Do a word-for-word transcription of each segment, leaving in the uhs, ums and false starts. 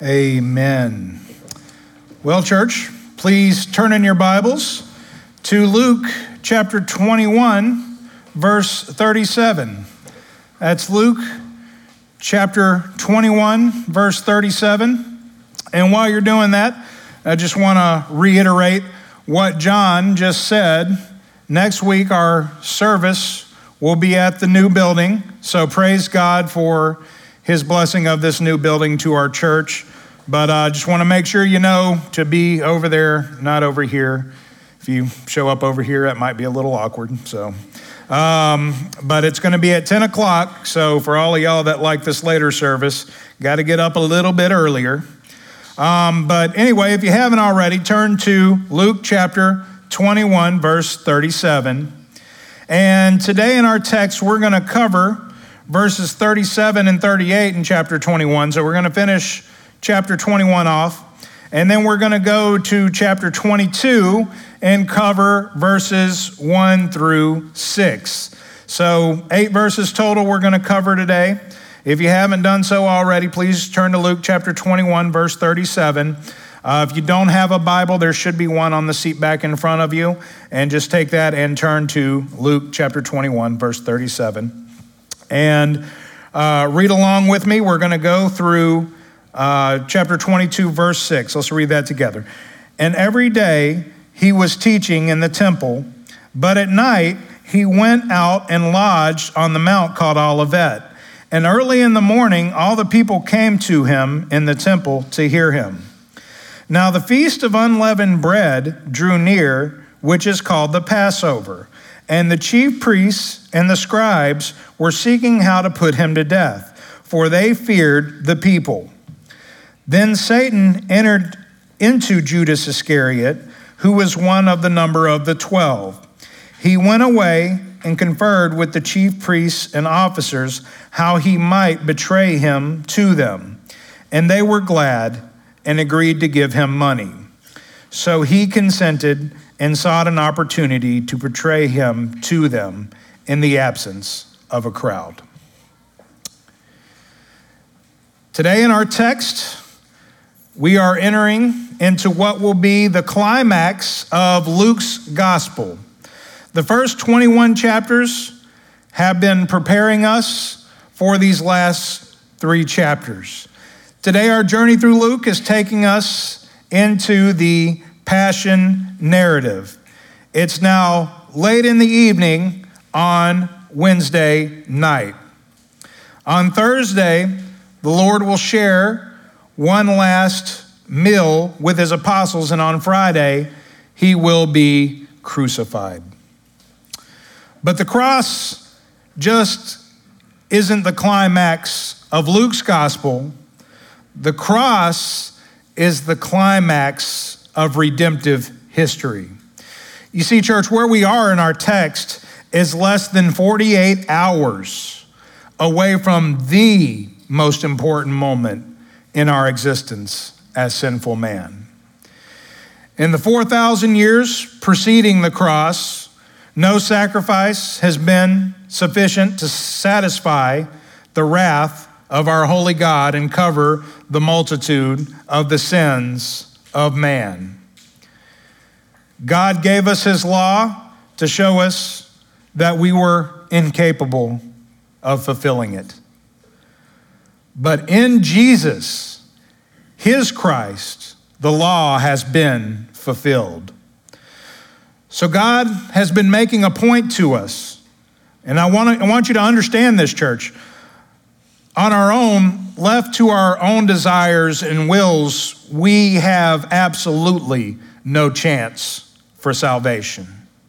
Amen. Well, church, please turn in your Bibles to Luke chapter twenty-one, verse thirty-seven. That's Luke chapter twenty-one, verse thirty-seven. And while you're doing that, I just want to reiterate what John just said. Next week, our service will be at the new building. So praise God for his blessing of this new building to our church. But I uh, just want to make sure you know to be over there, not over here. If you show up over here, that might be a little awkward. So, um, but it's going to be at ten o'clock. So for all of y'all that like this later service, got to get up a little bit earlier. Um, but anyway, if you haven't already, turn to Luke chapter twenty-one, verse thirty-seven. And today in our text, we're going to cover verses thirty-seven and thirty-eight in chapter twenty-one. So we're going to finish chapter twenty-one off, and then we're going to go to chapter twenty-two and cover verses one through six. So eight verses total we're going to cover today. If you haven't done so already, please turn to Luke chapter twenty-one, verse thirty-seven. Uh, if you don't have a Bible, there should be one on the seat back in front of you, and just take that and turn to Luke chapter twenty-one, verse thirty-seven. And uh, read along with me. We're going to go through Uh, chapter twenty-two, verse six. Let's read that together. And every day he was teaching in the temple, but at night he went out and lodged on the mount called Olivet. And early in the morning, all the people came to him in the temple to hear him. Now the feast of unleavened bread drew near, which is called the Passover. And the chief priests and the scribes were seeking how to put him to death, for they feared the people. Then Satan entered into Judas Iscariot, who was one of the number of the twelve. He went away and conferred with the chief priests and officers how he might betray him to them. And they were glad and agreed to give him money. So he consented and sought an opportunity to betray him to them in the absence of a crowd. Today in our text, we are entering into what will be the climax of Luke's gospel. The first twenty-one chapters have been preparing us for these last three chapters. Today, our journey through Luke is taking us into the Passion narrative. It's now late in the evening on Wednesday night. On Thursday, the Lord will share one last meal with his apostles, and on Friday, he will be crucified. But the cross just isn't the climax of Luke's gospel. The cross is the climax of redemptive history. You see, church, where we are in our text is less than forty-eight hours away from the most important moment in our existence as sinful man. In the four thousand years preceding the cross, no sacrifice has been sufficient to satisfy the wrath of our holy God and cover the multitude of the sins of man. God gave us his law to show us that we were incapable of fulfilling it. But in Jesus, his Christ, the law has been fulfilled. So God has been making a point to us. And I want to, I want you to understand this, church. On our own, left to our own desires and wills, we have absolutely no chance for salvation.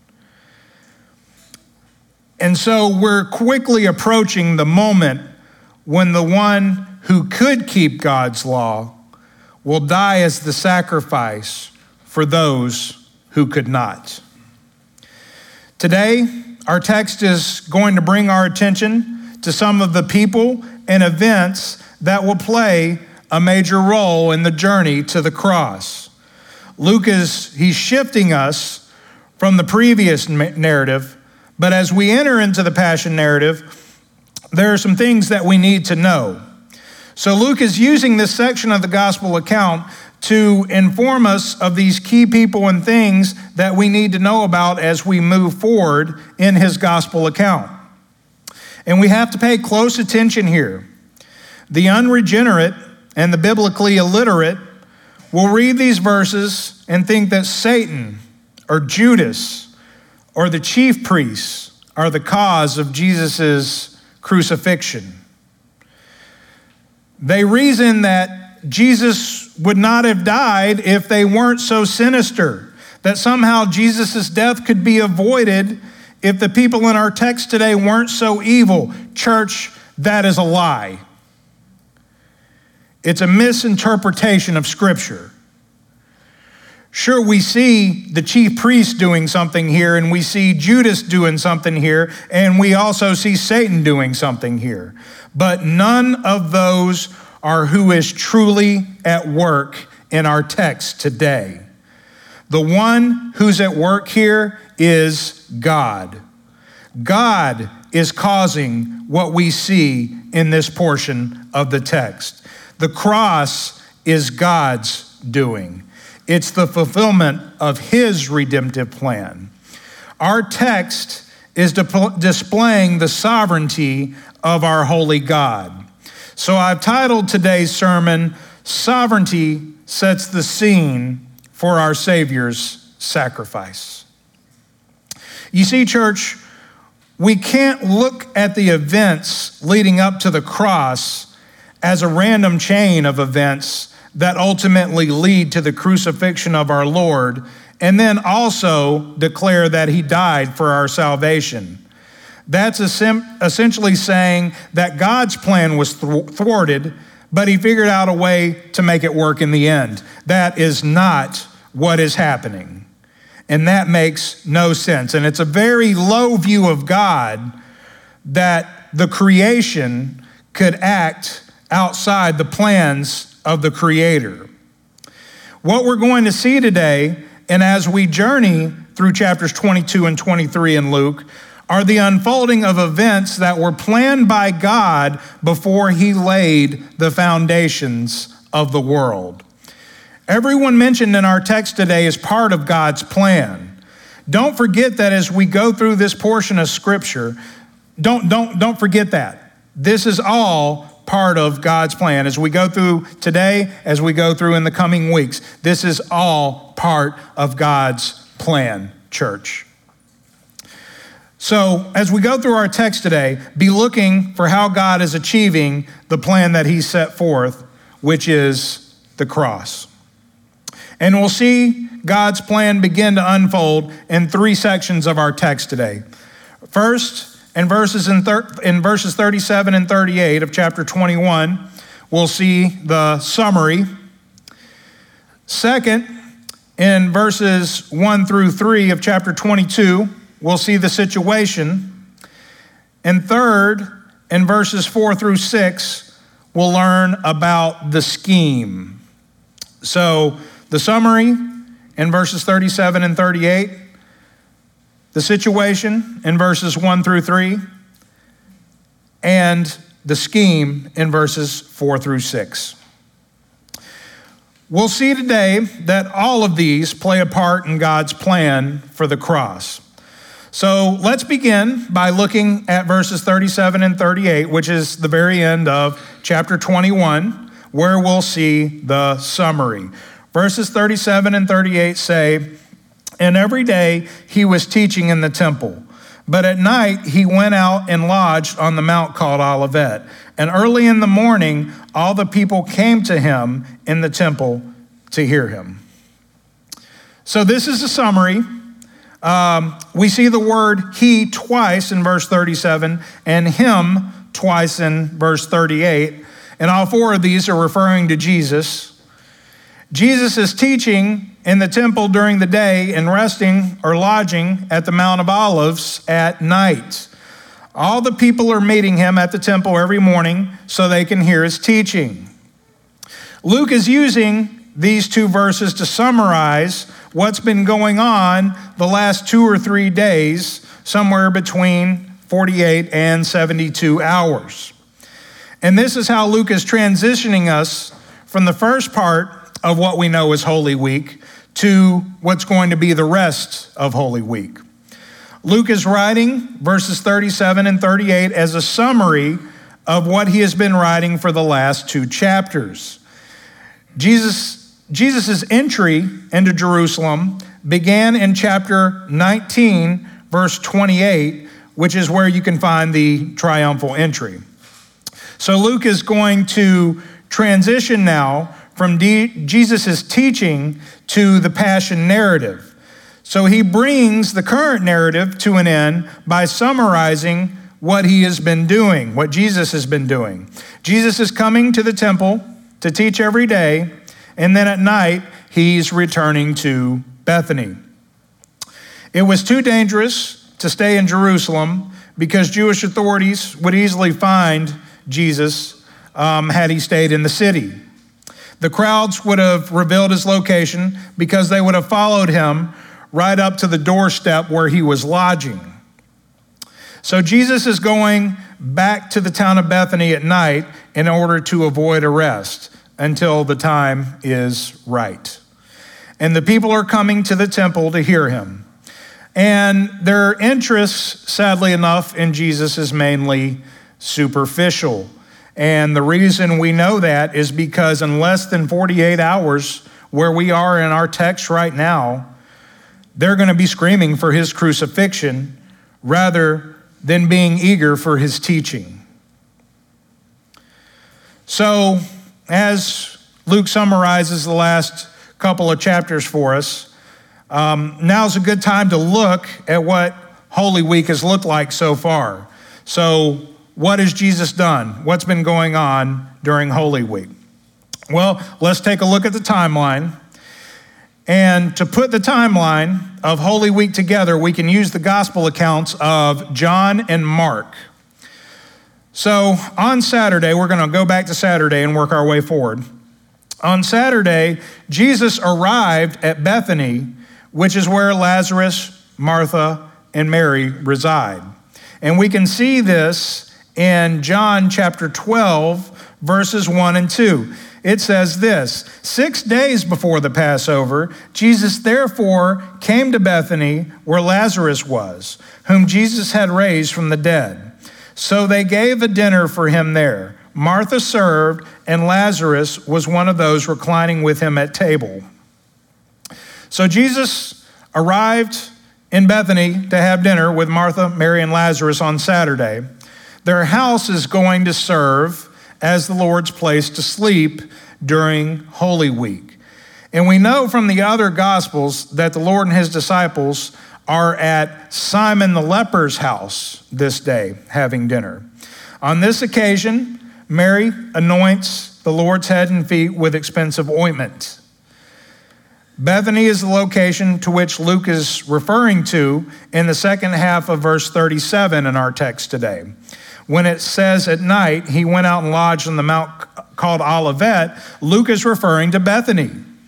And so we're quickly approaching the moment when the one who could keep God's law will die as the sacrifice for those who could not. Today, our text is going to bring our attention to some of the people and events that will play a major role in the journey to the cross. Luke is, he's shifting us from the previous narrative, but as we enter into the Passion narrative, there are some things that we need to know. So Luke is using this section of the gospel account to inform us of these key people and things that we need to know about as we move forward in his gospel account. And we have to pay close attention here. The unregenerate and the biblically illiterate will read these verses and think that Satan or Judas or the chief priests are the cause of Jesus' crucifixion. They reason that Jesus would not have died if they weren't so sinister, that somehow Jesus' death could be avoided if the people in our text today weren't so evil. Church, that is a lie. It's a misinterpretation of Scripture. Sure, we see the chief priest doing something here, and we see Judas doing something here, and we also see Satan doing something here. But none of those are who is truly at work in our text today. The one who's at work here is God. God is causing what we see in this portion of the text. The cross is God's doing. It's the fulfillment of his redemptive plan. Our text is displaying the sovereignty of our holy God. So I've titled today's sermon, Sovereignty Sets the Scene for Our Savior's Sacrifice. You see, church, we can't look at the events leading up to the cross as a random chain of events that ultimately lead to the crucifixion of our Lord, and then also declare that he died for our salvation. That's essentially saying that God's plan was thwarted, but he figured out a way to make it work in the end. That is not what is happening. And that makes no sense. And it's a very low view of God that the creation could act outside the plans of the Creator. What we're going to see today, and as we journey through chapters twenty-two and twenty-three in Luke, are the unfolding of events that were planned by God before he laid the foundations of the world. Everyone mentioned in our text today is part of God's plan. Don't forget that as we go through this portion of Scripture, don't, don't, don't forget that. This is all part of God's plan. As we go through today, as we go through in the coming weeks, this is all part of God's plan, church. So as we go through our text today, be looking for how God is achieving the plan that he set forth, which is the cross. And we'll see God's plan begin to unfold in three sections of our text today. First, in verses in, thir- in verses thirty-seven and thirty-eight of chapter twenty-one, we'll see the summary. Second, in verses one through three of chapter twenty-two, we'll see the situation. And third, in verses four through six, we'll learn about the scheme. So the summary in verses thirty-seven and thirty-eight, the situation in verses one through three, and the scheme in verses four through six. We'll see today that all of these play a part in God's plan for the cross. So let's begin by looking at verses thirty-seven and thirty-eight, which is the very end of chapter twenty-one, where we'll see the summary. Verses thirty-seven and thirty-eight say, "And every day he was teaching in the temple, but at night he went out and lodged on the mount called Olivet. And early in the morning, all the people came to him in the temple to hear him." So this is a summary. Um, we see the word he twice in verse thirty-seven and him twice in verse thirty-eight. And all four of these are referring to Jesus. Jesus is teaching in the temple during the day and resting or lodging at the Mount of Olives at night. All the people are meeting him at the temple every morning so they can hear his teaching. Luke is using these two verses to summarize what's been going on the last two or three days, somewhere between forty-eight and seventy-two hours. And this is how Luke is transitioning us from the first part of what we know as Holy Week to what's going to be the rest of Holy Week. Luke is writing verses thirty-seven and thirty-eight as a summary of what he has been writing for the last two chapters. Jesus, Jesus' entry into Jerusalem began in chapter nineteen, verse twenty-eight, which is where you can find the triumphal entry. So Luke is going to transition now from D- Jesus' teaching to the passion narrative. So he brings the current narrative to an end by summarizing what he has been doing, what Jesus has been doing. Jesus is coming to the temple to teach every day, and then at night, he's returning to Bethany. It was too dangerous to stay in Jerusalem because Jewish authorities would easily find Jesus um, had he stayed in the city. The crowds would have revealed his location because they would have followed him right up to the doorstep where he was lodging. So Jesus is going back to the town of Bethany at night in order to avoid arrest until the time is right. And the people are coming to the temple to hear him. And their interest, sadly enough, in Jesus is mainly superficial. And the reason we know that is because in less than forty-eight hours, where we are in our text right now, they're going to be screaming for his crucifixion rather than being eager for his teaching. So, as Luke summarizes the last couple of chapters for us, um, now's a good time to look at what Holy Week has looked like so far. So, what has Jesus done? What's been going on during Holy Week? Well, let's take a look at the timeline. And to put the timeline of Holy Week together, we can use the gospel accounts of John and Mark. So on Saturday, we're going to go back to Saturday and work our way forward. On Saturday, Jesus arrived at Bethany, which is where Lazarus, Martha, and Mary reside. And we can see this in John chapter twelve, verses one and two. It says this: six days before the Passover, Jesus therefore came to Bethany where Lazarus was, whom Jesus had raised from the dead. So they gave a dinner for him there. Martha served, and Lazarus was one of those reclining with him at table. So Jesus arrived in Bethany to have dinner with Martha, Mary, and Lazarus on Saturday. Their house is going to serve as the Lord's place to sleep during Holy Week. And we know from the other Gospels that the Lord and his disciples are at Simon the leper's house this day having dinner. On this occasion, Mary anoints the Lord's head and feet with expensive ointment. Bethany is the location to which Luke is referring to in the second half of verse thirty-seven in our text today. When it says at night, he went out and lodged on the mount called Olivet, Luke is referring to Bethany.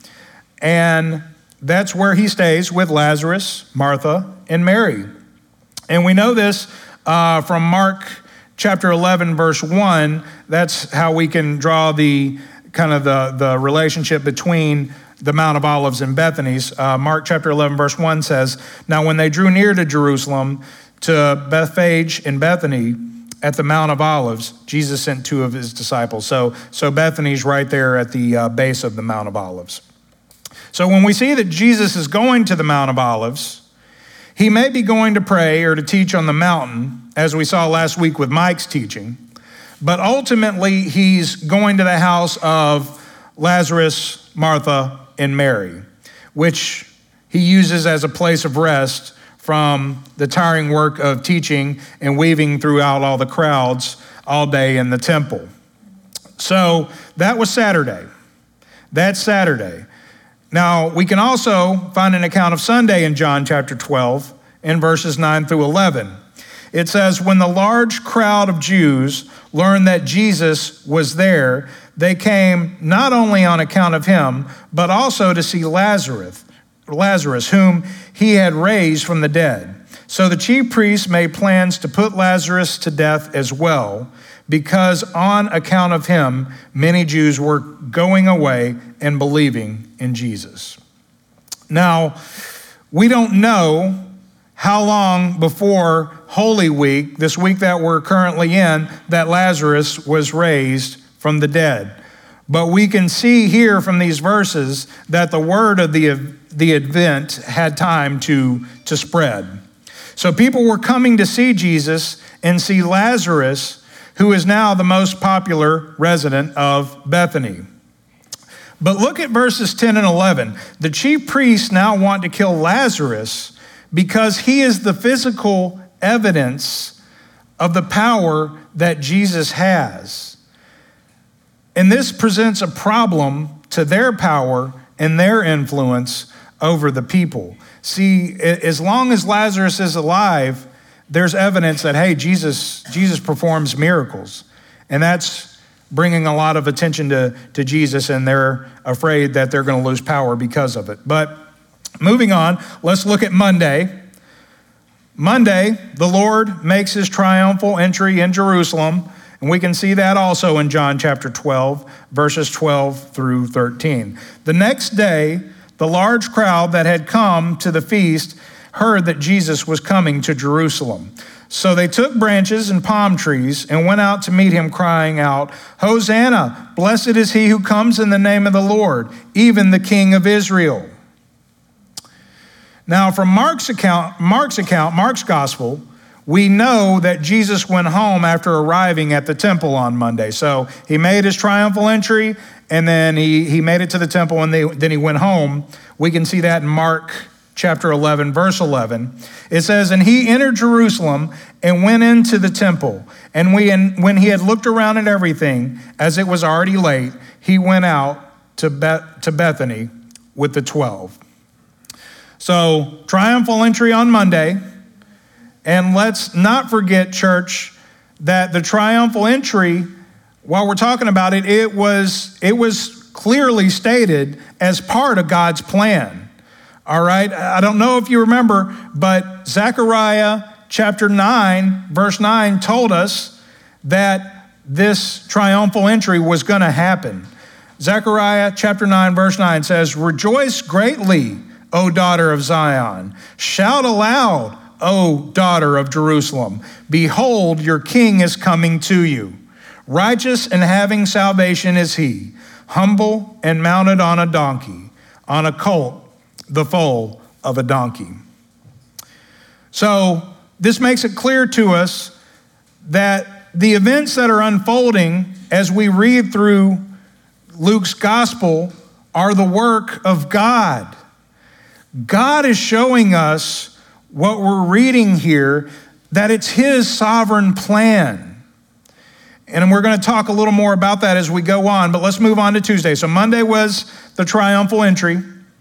And that's where he stays with Lazarus, Martha, and Mary. And we know this uh, from Mark chapter eleven, verse one. That's how we can draw the kind of the, the relationship between the Mount of Olives and Bethany's. Uh, Mark chapter eleven, verse one says, "Now when they drew near to Jerusalem, to Bethphage and Bethany, at the Mount of Olives, Jesus sent two of his disciples." So, so Bethany's right there at the uh, base of the Mount of Olives. So when we see that Jesus is going to the Mount of Olives, he may be going to pray or to teach on the mountain, as we saw last week with Mike's teaching, but ultimately he's going to the house of Lazarus, Martha, and Mary, which he uses as a place of rest from the tiring work of teaching and weaving throughout all the crowds all day in the temple. So that was Saturday. That's Saturday. Now, we can also find an account of Sunday in John chapter twelve in verses nine through eleven. It says, "When the large crowd of Jews learned that Jesus was there, they came not only on account of him, but also to see Lazarus, Lazarus, whom he had raised from the dead. So the chief priests made plans to put Lazarus to death as well, because on account of him, many Jews were going away and believing in Jesus. Now, we don't know how long before Holy Week, this week that we're currently in, that Lazarus was raised from the dead. But we can see here from these verses that the word of the, the event had time to, to spread. So people were coming to see Jesus and see Lazarus, who is now the most popular resident of Bethany. But look at verses ten and eleven. The chief priests now want to kill Lazarus because he is the physical evidence of the power that Jesus has. And this presents a problem to their power and their influence over the people. See, as long as Lazarus is alive, there's evidence that, hey, Jesus, Jesus performs miracles. And that's bringing a lot of attention to, to Jesus, and they're afraid that they're going to lose power because of it. But moving on, let's look at Monday. Monday, the Lord makes his triumphal entry in Jerusalem, and we can see that also in John chapter twelve, verses twelve through thirteen. The next day, the large crowd that had come to the feast heard that Jesus was coming to Jerusalem. So they took branches and palm trees and went out to meet him, crying out, "Hosanna, blessed is he who comes in the name of the Lord, even the King of Israel." Now, from Mark's account, Mark's account, Mark's gospel, we know that Jesus went home after arriving at the temple on Monday. So he made his triumphal entry, and then he, he made it to the temple, and they, then he went home. We can see that in Mark chapter eleven, verse eleven. It says, "And he entered Jerusalem and went into the temple. And we, and when he had looked around at everything, as it was already late, he went out to, Beth, to Bethany with the twelve." So, triumphal entry on Monday. And let's not forget, church, that the triumphal entry, while we're talking about it, it was, it was clearly stated as part of God's plan. All right? I don't know if you remember, but Zechariah chapter nine, verse nine told us that this triumphal entry was going to happen. Zechariah chapter nine, verse nine says, "Rejoice greatly, O daughter of Zion. Shout aloud, O daughter of Jerusalem. Behold, your king is coming to you. Righteous and having salvation is he, humble and mounted on a donkey, on a colt, the foal of a donkey." So this makes it clear to us that the events that are unfolding as we read through Luke's gospel are the work of God. God is showing us what we're reading here, that it's his sovereign plan. And we're going to talk a little more about that as we go on, but let's move on to Tuesday. So Monday was the triumphal entry.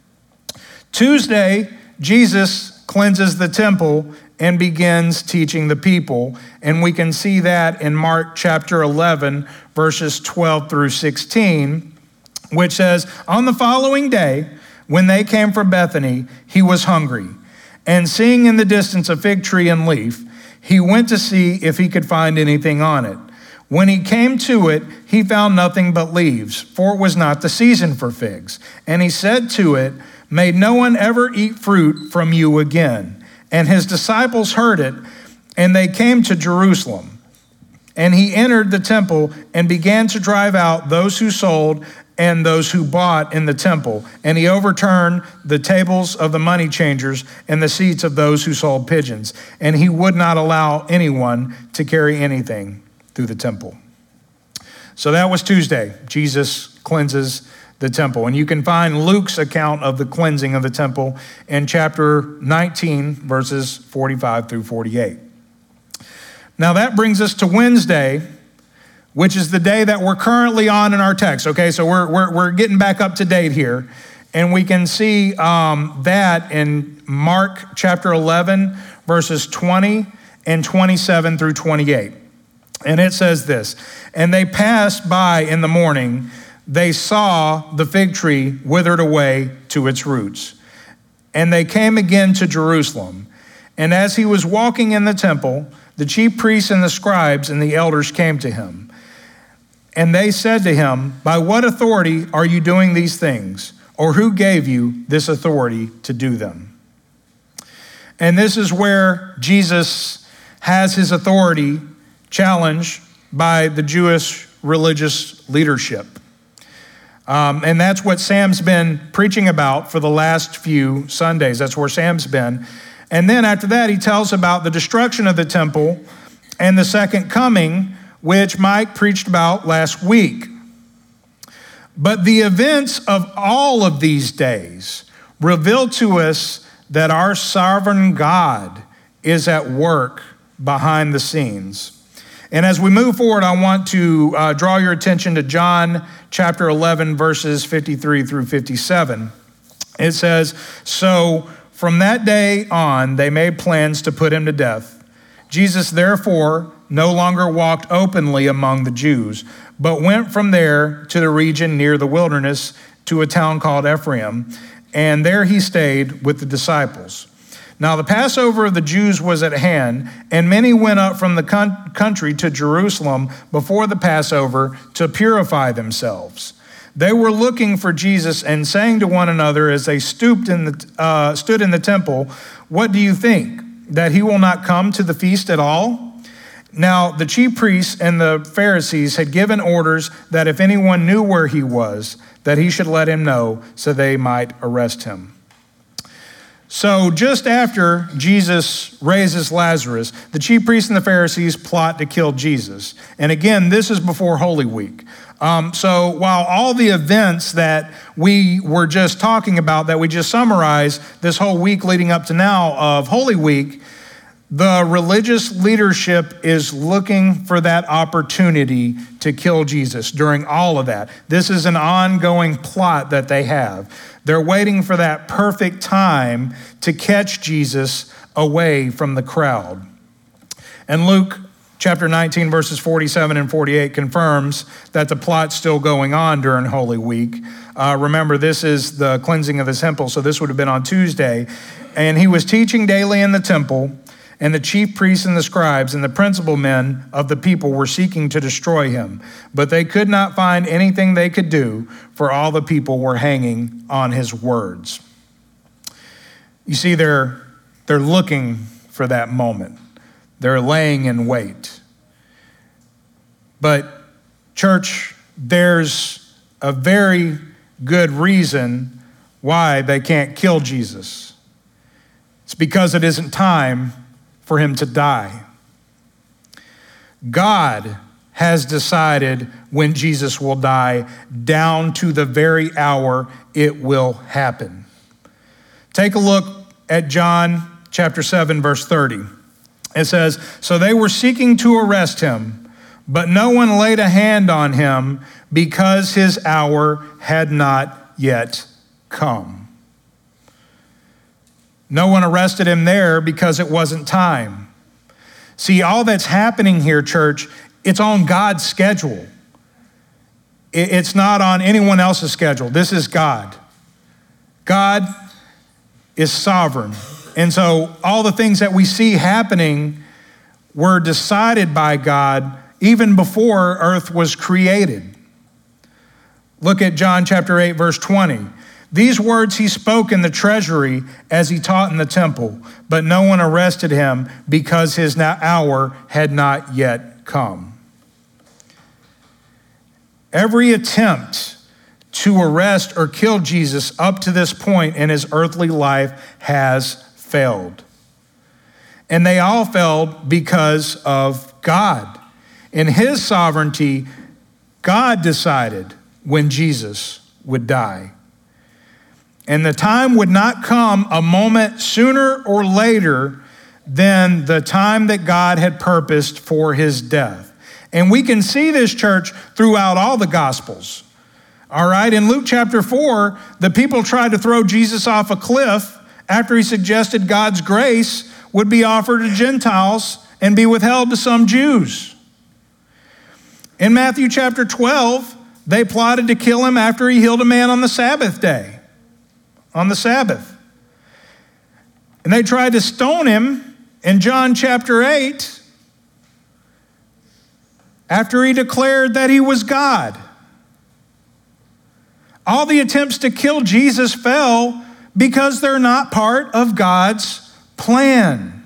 Tuesday, Jesus cleanses the temple and begins teaching the people. And we can see that in Mark chapter eleven, verses twelve through sixteen, which says, "On the following day, when they came from Bethany, he was hungry. And seeing in the distance a fig tree and leaf, he went to see if he could find anything on it. When he came to it, he found nothing but leaves, for it was not the season for figs. And he said to it, 'May no one ever eat fruit from you again.' And his disciples heard it, and they came to Jerusalem. And he entered the temple and began to drive out those who sold and those who bought in the temple. And he overturned the tables of the money changers and the seats of those who sold pigeons. And he would not allow anyone to carry anything through the temple." So that was Tuesday. Jesus cleanses the temple. And you can find Luke's account of the cleansing of the temple in chapter nineteen, verses forty-five through forty-eight. Now that brings us to Wednesday, which is the day that we're currently on in our text. Okay, so we're we're, we're getting back up to date here. And we can see um, that in Mark chapter eleven, verses twenty and twenty-seven through twenty-eight. And it says this, "And they passed by in the morning, they saw the fig tree withered away to its roots. And they came again to Jerusalem. And as he was walking in the temple, the chief priests and the scribes and the elders came to him. And they said to him, "By what authority are you doing these things? Or who gave you this authority to do them?" And this is where Jesus has his authority challenged by the Jewish religious leadership. Um, and that's what Sam's been preaching about for the last few Sundays. That's where Sam's been. And then after that, he tells about the destruction of the temple and the second coming, which Mike preached about last week. But the events of all of these days reveal to us that our sovereign God is at work behind the scenes. And as we move forward, I want to uh, draw your attention to John chapter eleven, verses fifty-three through fifty-seven. It says, "So from that day on, they made plans to put him to death. Jesus, therefore, no longer walked openly among the Jews, but went from there to the region near the wilderness to a town called Ephraim, and there he stayed with the disciples. Now the Passover of the Jews was at hand, and many went up from the con- country to Jerusalem before the Passover to purify themselves. They were looking for Jesus and saying to one another as they stooped in the, uh, stood in the temple, 'What do you think, that he will not come to the feast at all?' Now the chief priests and the Pharisees had given orders that if anyone knew where he was, that he should let him know so they might arrest him." So just after Jesus raises Lazarus, the chief priests and the Pharisees plot to kill Jesus. And again, this is before Holy Week. Um, so while all the events that we were just talking about, that we just summarized this whole week leading up to now of Holy Week, the religious leadership is looking for that opportunity to kill Jesus during all of that. This is an ongoing plot that they have. They're waiting for that perfect time to catch Jesus away from the crowd. And Luke chapter nineteen, verses forty-seven and forty-eight confirms that the plot's still going on during Holy Week. Uh, remember, this is the cleansing of the temple, so this would have been on Tuesday. And he was teaching daily in the temple, and the chief priests and the scribes and the principal men of the people were seeking to destroy him. But they could not find anything they could do, for all the people were hanging on his words. You see, they're, they're looking for that moment. They're laying in wait. But church, there's a very good reason why they can't kill Jesus. It's because it isn't time for him to die. God has decided when Jesus will die, down to the very hour it will happen. Take a look at John chapter seven, verse thirty. It says, "So they were seeking to arrest him, but no one laid a hand on him because his hour had not yet come." No one arrested him there because it wasn't time. See, all that's happening here, church, it's on God's schedule. It's not on anyone else's schedule. This is God. God is sovereign. And so all the things that we see happening were decided by God even before earth was created. Look at John chapter eight, verse twenty. "These words he spoke in the treasury as he taught in the temple, but no one arrested him because his hour had not yet come." Every attempt to arrest or kill Jesus up to this point in his earthly life has failed. And they all failed because of God. In his sovereignty, God decided when Jesus would die. And the time would not come a moment sooner or later than the time that God had purposed for his death. And we can see this, church, throughout all the Gospels. All right, in Luke chapter four, the people tried to throw Jesus off a cliff after he suggested God's grace would be offered to Gentiles and be withheld to some Jews. In Matthew chapter twelve, they plotted to kill him after he healed a man on the Sabbath day. On the Sabbath. And they tried to stone him in John chapter eight after he declared that he was God. All the attempts to kill Jesus fell because they're not part of God's plan.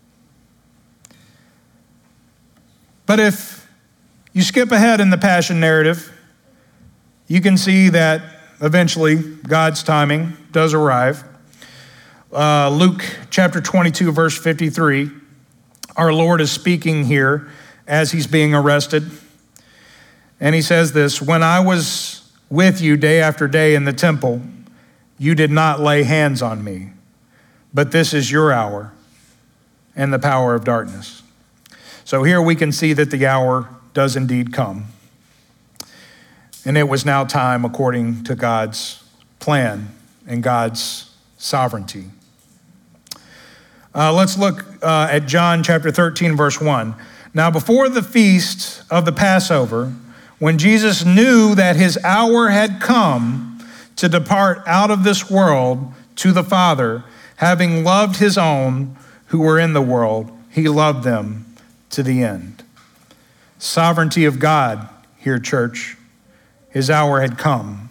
But if you skip ahead in the Passion narrative, you can see that eventually God's timing does arrive. Uh, Luke chapter twenty-two, verse fifty-three, our Lord is speaking here as he's being arrested. And he says this, "When I was with you day after day in the temple, you did not lay hands on me, but this is your hour and the power of darkness." So here we can see that the hour does indeed come. And it was now time according to God's plan and God's sovereignty. Uh, let's look uh, at John chapter thirteen, verse one. "Now before the feast of the Passover, when Jesus knew that his hour had come to depart out of this world to the Father, having loved his own who were in the world, he loved them to the end." Sovereignty of God here, church. His hour had come.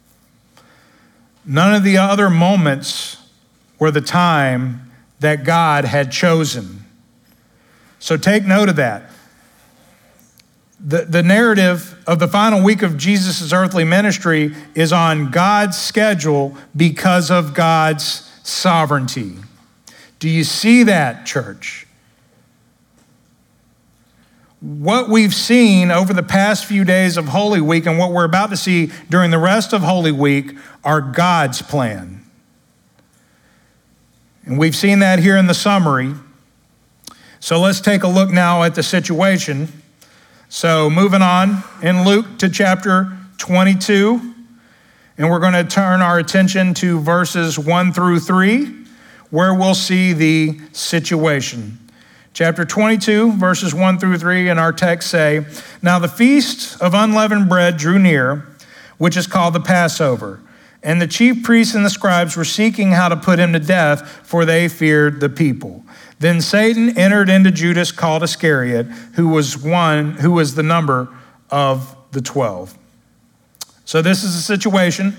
None of the other moments were the time that God had chosen. So take note of that. The, the narrative of the final week of Jesus' earthly ministry is on God's schedule because of God's sovereignty. Do you see that, church? What we've seen over the past few days of Holy Week and what we're about to see during the rest of Holy Week are God's plan. And we've seen that here in the summary. So let's take a look now at the situation. So moving on in Luke to chapter twenty-two, and we're going to turn our attention to verses one through three, where we'll see the situation. Chapter twenty-two, verses one through three, and our text say, "Now the feast of unleavened bread drew near, which is called the Passover. And the chief priests and the scribes were seeking how to put him to death, for they feared the people. Then Satan entered into Judas, called Iscariot, who was one who was the number of the twelve." So this is the situation.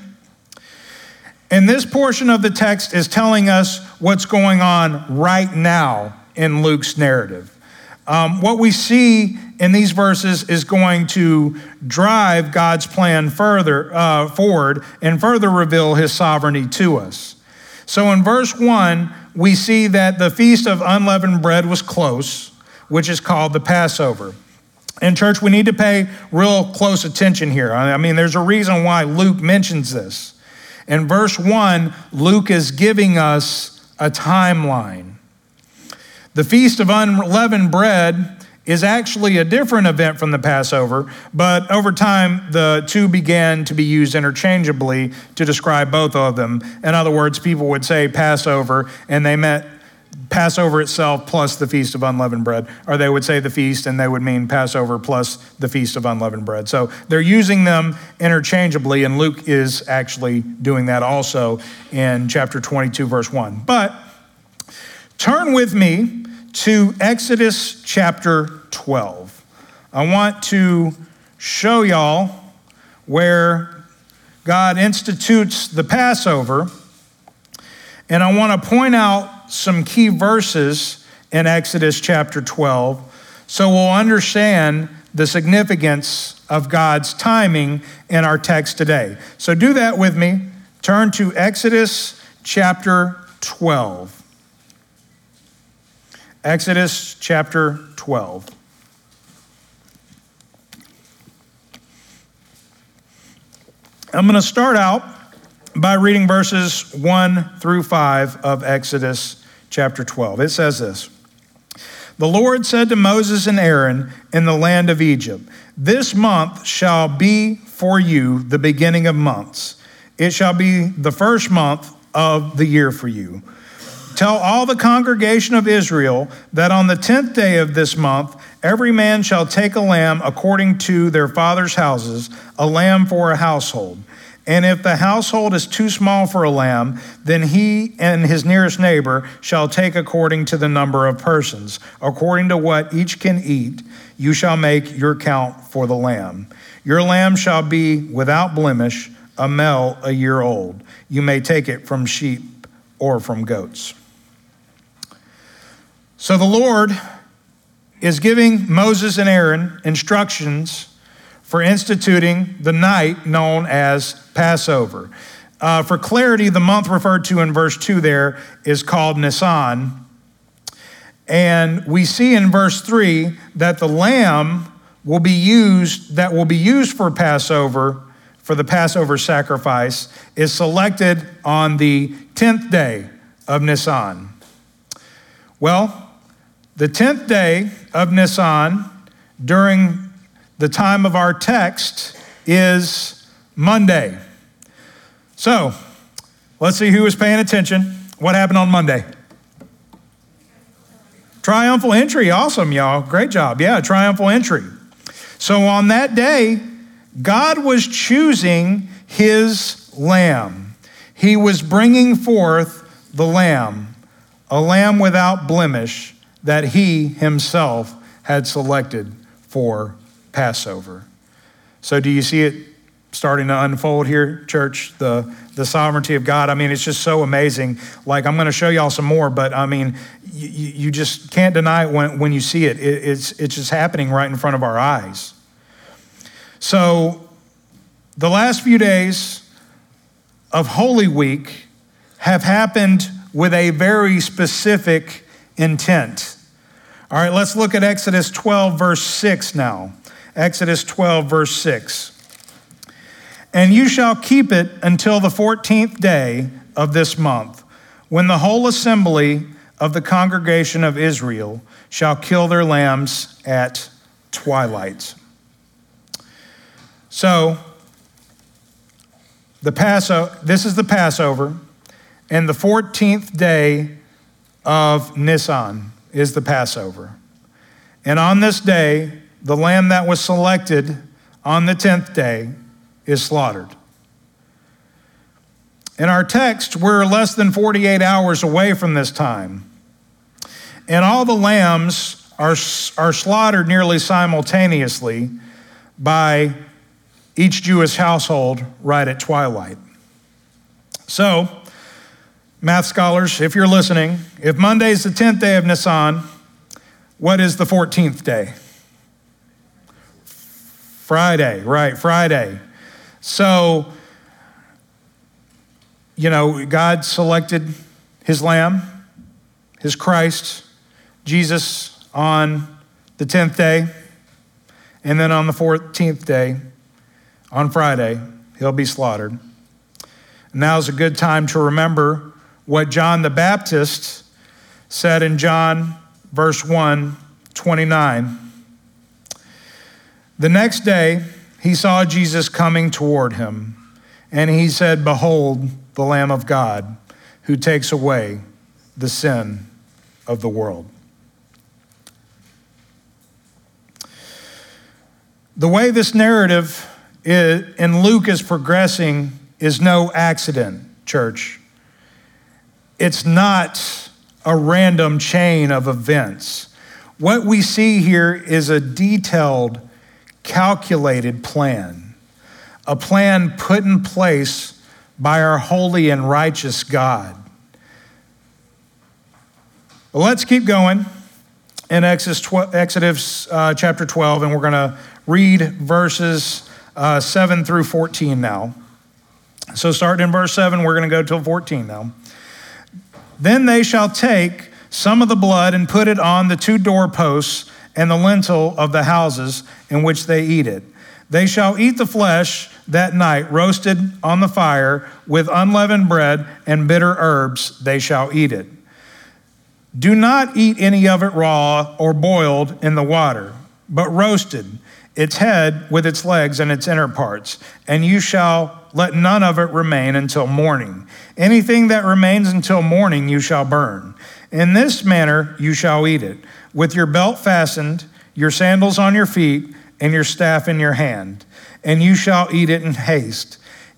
And this portion of the text is telling us what's going on right now in Luke's narrative. Um, what we see in these verses is going to drive God's plan further uh, forward and further reveal his sovereignty to us. So in verse one, we see that the feast of unleavened bread was close, which is called the Passover. And church, we need to pay real close attention here. I mean, there's a reason why Luke mentions this. In verse one, Luke is giving us a timeline. The Feast of Unleavened Bread is actually a different event from the Passover, but over time, the two began to be used interchangeably to describe both of them. In other words, people would say Passover, and they meant Passover itself plus the Feast of Unleavened Bread, or they would say the feast, and they would mean Passover plus the Feast of Unleavened Bread. So they're using them interchangeably, and Luke is actually doing that also in chapter twenty-two, verse one. But turn with me to Exodus chapter twelve. I want to show y'all where God institutes the Passover, and I want to point out some key verses in Exodus chapter twelve so we'll understand the significance of God's timing in our text today. So do that with me. Turn to Exodus chapter twelve. Exodus chapter twelve. I'm going to start out by reading verses one through five of Exodus chapter twelve. It says this: "The Lord said to Moses and Aaron in the land of Egypt, 'This month shall be for you the beginning of months. It shall be the first month of the year for you. Tell all the congregation of Israel that on the tenth day of this month, every man shall take a lamb according to their father's houses, a lamb for a household. And if the household is too small for a lamb, then he and his nearest neighbor shall take according to the number of persons. According to what each can eat, you shall make your count for the lamb. Your lamb shall be without blemish, a male a year old. You may take it from sheep or from goats. So the Lord is giving Moses and Aaron instructions for instituting the night known as Passover. Uh, for clarity, the month referred to in verse two there is called Nisan. And we see in verse three that the lamb will be used, that will be used for Passover, for the Passover sacrifice, is selected on the tenth day of Nisan. Well, the tenth day of Nisan during the time of our text is Monday. So, let's see who was paying attention. What happened on Monday? Triumphal entry. Awesome, y'all. Great job. Yeah, triumphal entry. So on that day, God was choosing his lamb. He was bringing forth the lamb, a lamb without blemish that he himself had selected for Passover. So do you see it starting to unfold here, church? The, the sovereignty of God. I mean, it's just so amazing. Like, I'm going to show y'all some more, but I mean, you, you just can't deny it when, when you see it. it. It's, it's just happening right in front of our eyes. So the last few days of Holy Week have happened with a very specific intent. All right, let's look at Exodus twelve, verse six now. Exodus twelve, verse six. And you shall keep it until the fourteenth day of this month, when the whole assembly of the congregation of Israel shall kill their lambs at twilight. So, the Passover, this is the Passover, and the fourteenth day of Nisan is the Passover. And on this day, the lamb that was selected on the tenth day is slaughtered. In our text, we're less than forty-eight hours away from this time. And all the lambs are, are slaughtered nearly simultaneously by each Jewish household right at twilight. So, math scholars, if you're listening, if Monday is the tenth day of Nisan, what is the fourteenth day? Friday, right, Friday. So, you know, God selected his lamb, his Christ, Jesus, on the tenth day, and then on the fourteenth day, on Friday, he'll be slaughtered. Now's a good time to remember what John the Baptist said in John verse one, twenty-nine. The next day, he saw Jesus coming toward him, and he said, "Behold, the Lamb of God, who takes away the sin of the world." The way this narrative is, in Luke is progressing is no accident, church. It's not a random chain of events. What we see here is a detailed, calculated plan, a plan put in place by our holy and righteous God. Well, let's keep going in Exodus uh, chapter twelve, and we're going to read verses uh, seven through fourteen now. So starting in verse seven, we're going to go till fourteen now. Then they shall take some of the blood and put it on the two doorposts and the lintel of the houses in which they eat it. They shall eat the flesh that night, roasted on the fire with unleavened bread and bitter herbs, they shall eat it. Do not eat any of it raw or boiled in the water, but roasted, its head with its legs and its inner parts, and you shall let none of it remain until morning. Anything that remains until morning you shall burn. In this manner you shall eat it, with your belt fastened, your sandals on your feet, and your staff in your hand, and you shall eat it in haste.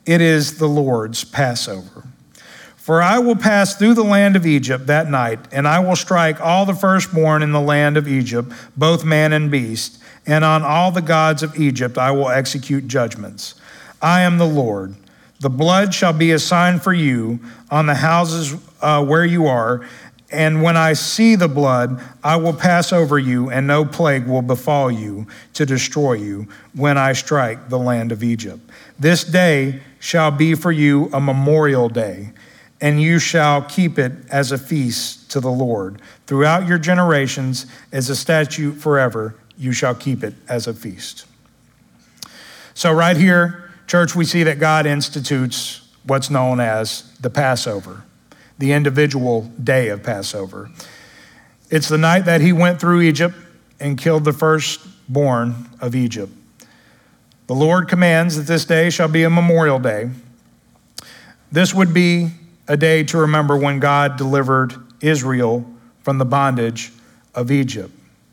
It is the Lord's Passover. For I will pass through the land of Egypt that night, and I will strike all the firstborn in the land of Egypt, both man and beast, and on all the gods of Egypt I will execute judgments. I am the Lord. The blood shall be a sign for you on the houses uh, where you are, and when I see the blood, I will pass over you, and no plague will befall you to destroy you when I strike the land of Egypt. This day shall be for you a memorial day, and you shall keep it as a feast to the Lord. Throughout your generations, as a statute forever, you shall keep it as a feast. So right here, church, we see that God institutes what's known as the Passover, the individual day of Passover. It's the night that he went through Egypt and killed the firstborn of Egypt. The Lord commands that this day shall be a memorial day. This would be a day to remember when God delivered Israel from the bondage of Egypt.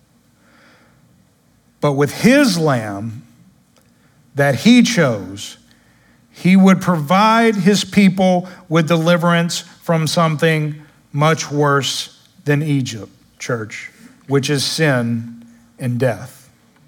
But with his lamb that he chose, he would provide his people with deliverance from something much worse than Egypt, church, which is sin and death.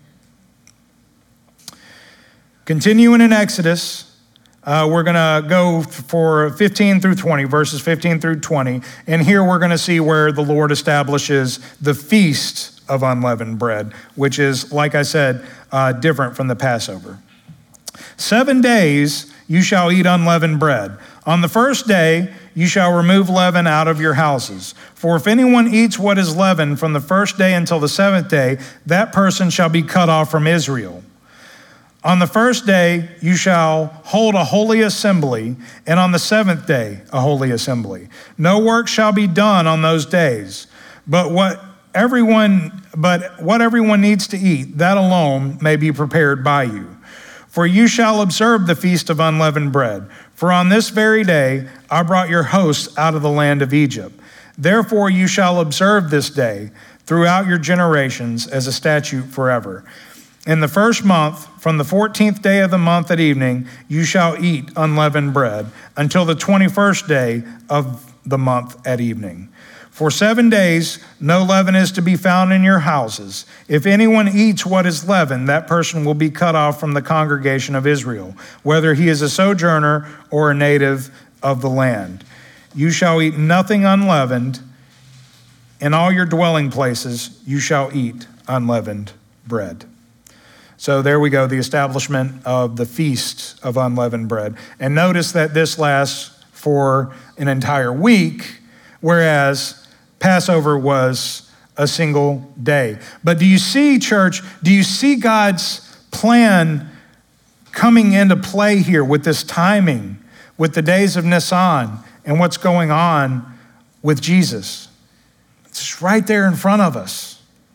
Continuing in Exodus, Uh, we're going to go for fifteen through twenty, verses fifteen through twenty. And here we're going to see where the Lord establishes the feast of unleavened bread, which is, like I said, uh, different from the Passover. Seven days you shall eat unleavened bread. On the first day you shall remove leaven out of your houses. For if anyone eats what is leavened from the first day until the seventh day, that person shall be cut off from Israel. On the first day you shall hold a holy assembly, and on the seventh day a holy assembly. No work shall be done on those days, but what everyone but what everyone needs to eat, that alone may be prepared by you. For you shall observe the feast of unleavened bread. For on this very day I brought your hosts out of the land of Egypt. Therefore you shall observe this day throughout your generations as a statute forever. In the first month, from the fourteenth day of the month at evening, you shall eat unleavened bread until the twenty-first day of the month at evening. For seven days, no leaven is to be found in your houses. If anyone eats what is leavened, that person will be cut off from the congregation of Israel, whether he is a sojourner or a native of the land. You shall eat nothing unleavened. In all your dwelling places, you shall eat unleavened bread. So there we go, the establishment of the feast of unleavened bread. And notice that this lasts for an entire week, whereas Passover was a single day. But do you see, church, do you see God's plan coming into play here with this timing, with the days of Nisan and what's going on with Jesus? It's right there in front of us.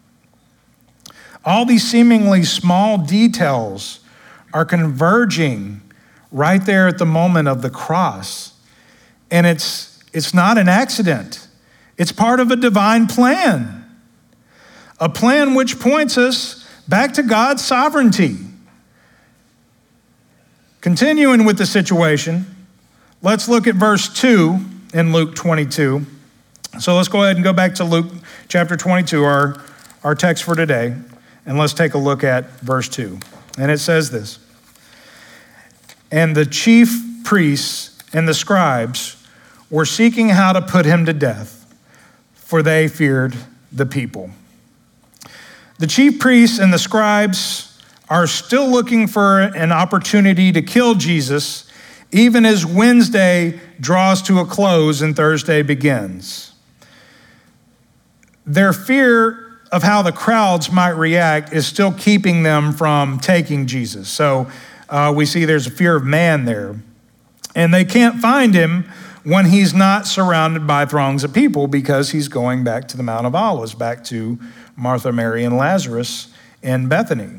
All these seemingly small details are converging right there at the moment of the cross. And it's, it's not an accident. It's part of a divine plan, a plan which points us back to God's sovereignty. Continuing with the situation, let's look at verse two in Luke twenty-two. So let's go ahead and go back to Luke chapter twenty-two, our, our text for today. And let's take a look at verse two. And it says this: And the chief priests and the scribes were seeking how to put him to death, for they feared the people. The chief priests and the scribes are still looking for an opportunity to kill Jesus, even as Wednesday draws to a close and Thursday begins. Their fear of how the crowds might react is still keeping them from taking Jesus. So uh, we see there's a fear of man there. And they can't find him when he's not surrounded by throngs of people, because he's going back to the Mount of Olives, back to Martha, Mary, and Lazarus in Bethany.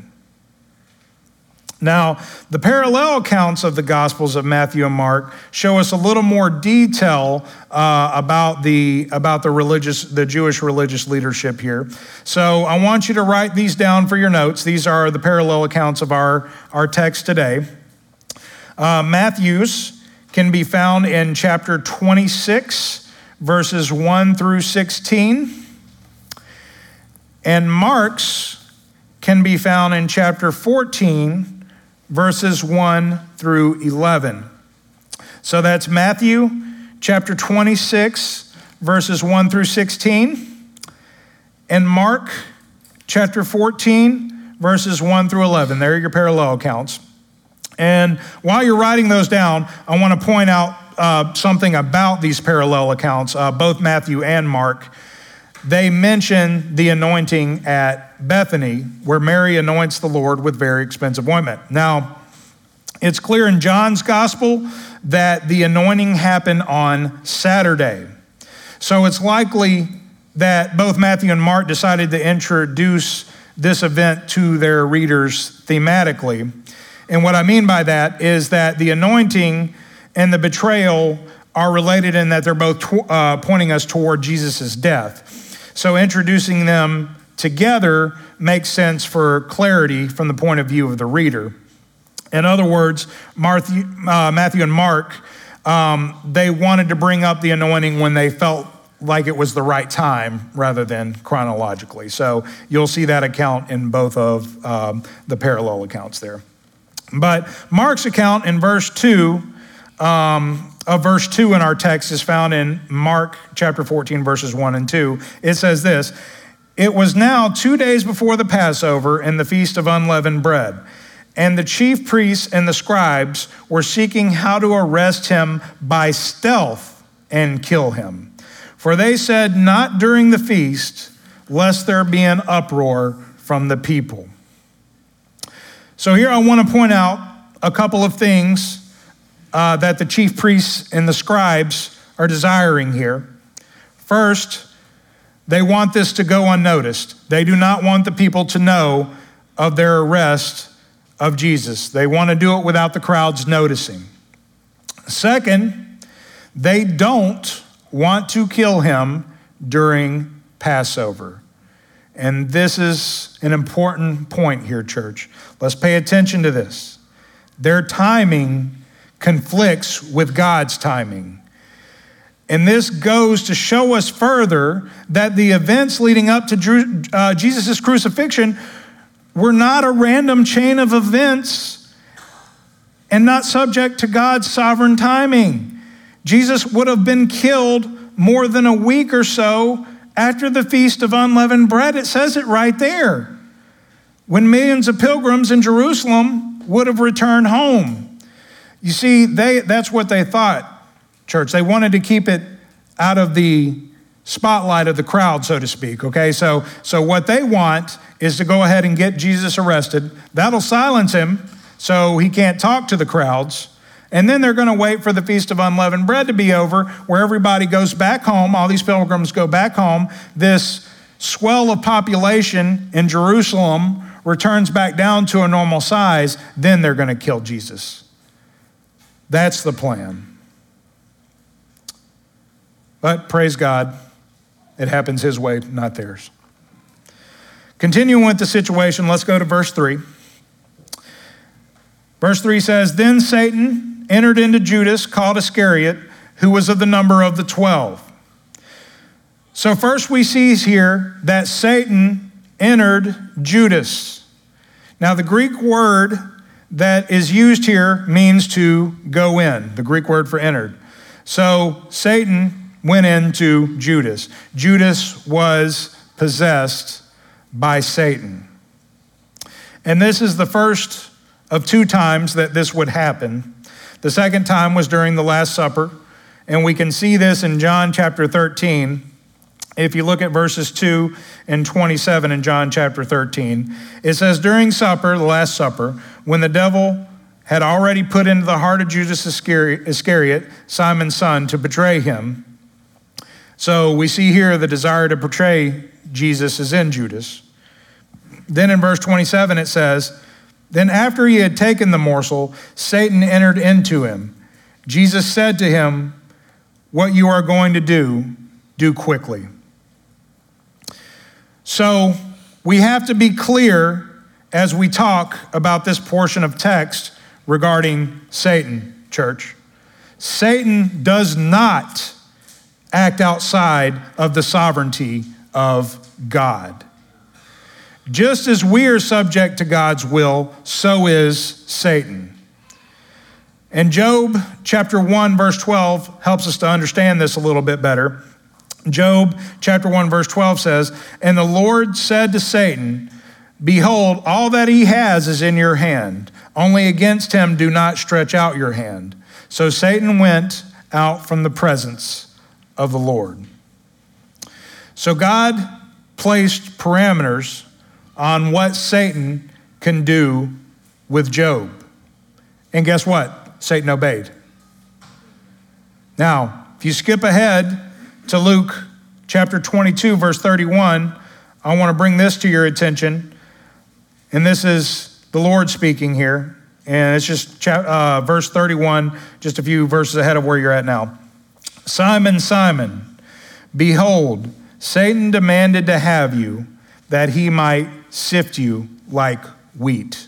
Now, the parallel accounts of the Gospels of Matthew and Mark show us a little more detail uh, about the about the religious, the Jewish religious leadership here. So I want you to write these down for your notes. These are the parallel accounts of our, our text today. Uh, Matthew's can be found in chapter twenty-six, verses one through sixteen. And Mark's can be found in chapter fourteen, verses one through eleven. So that's Matthew chapter twenty-six, verses one through sixteen, and Mark chapter fourteen, verses one through eleven. There are your parallel accounts. And while you're writing those down, I want to point out uh, something about these parallel accounts, uh, both Matthew and Mark. They mention the anointing at Bethany, where Mary anoints the Lord with very expensive ointment. Now, it's clear in John's gospel that the anointing happened on Saturday. So it's likely that both Matthew and Mark decided to introduce this event to their readers thematically. And what I mean by that is that the anointing and the betrayal are related in that they're both tw- uh, pointing us toward Jesus' death. So introducing them together makes sense for clarity from the point of view of the reader. In other words, Matthew, uh, Matthew and Mark, um, they wanted to bring up the anointing when they felt like it was the right time rather than chronologically. So you'll see that account in both of um, the parallel accounts there. But Mark's account in verse two, um, of verse two in our text is found in Mark chapter fourteen, verses one and two. It says this: "It was now two days before the Passover and the Feast of Unleavened Bread. And the chief priests and the scribes were seeking how to arrest him by stealth and kill him. For they said, 'Not during the feast, lest there be an uproar from the people.'" So here I want to point out a couple of things uh, that the chief priests and the scribes are desiring here. First, they want this to go unnoticed. They do not want the people to know of their arrest of Jesus. They want to do it without the crowds noticing. Second, they don't want to kill him during Passover. And this is an important point here, church. Let's pay attention to this. Their timing conflicts with God's timing. And this goes to show us further that the events leading up to uh, Jesus' crucifixion were not a random chain of events and not subject to God's sovereign timing. Jesus would have been killed more than a week or so after the Feast of Unleavened Bread. It says it right there. When millions of pilgrims in Jerusalem would have returned home. You see, they that's what they thought, church. They wanted to keep it out of the spotlight of the crowd, so to speak, okay? So, so what they want is to go ahead and get Jesus arrested. That'll silence him so he can't talk to the crowds. And then they're going to wait for the Feast of Unleavened Bread to be over, where everybody goes back home. All these pilgrims go back home. This swell of population in Jerusalem returns back down to a normal size. Then they're going to kill Jesus. That's the plan. But praise God, it happens his way, not theirs. Continuing with the situation, let's go to verse three. Verse three says, "Then Satan entered into Judas, called Iscariot, who was of the number of the twelve." So first we see here that Satan entered Judas. Now the Greek word that is used here means to go in, the Greek word for entered. So Satan went into Judas. Judas was possessed by Satan. And this is the first of two times that this would happen. The second time was during the Last Supper, and we can see this in John chapter thirteen. If you look at verses two and twenty-seven in John chapter thirteen, it says, "During supper, the Last Supper, when the devil had already put into the heart of Judas Iscariot, Simon's son, to betray him." So we see here the desire to betray Jesus is in Judas. Then in verse twenty-seven it says, "Then after he had taken the morsel, Satan entered into him. Jesus said to him, 'What you are going to do, do quickly.'" So we have to be clear as we talk about this portion of text regarding Satan, church. Satan does not act outside of the sovereignty of God. Just as we are subject to God's will, so is Satan. And Job chapter one, verse twelve helps us to understand this a little bit better. Job chapter one, verse twelve says, "And the Lord said to Satan, Behold, all that he has is in your hand. Only against him do not stretch out your hand." So Satan went out from the presence of the Lord. So God placed parameters on what Satan can do with Job. And guess what? Satan obeyed. Now, if you skip ahead to Luke chapter twenty-two, verse thirty-one, I want to bring this to your attention. And this is the Lord speaking here. And it's just uh, verse thirty-one, just a few verses ahead of where you're at now. "Simon, Simon, behold, Satan demanded to have you, that he might sift you like wheat."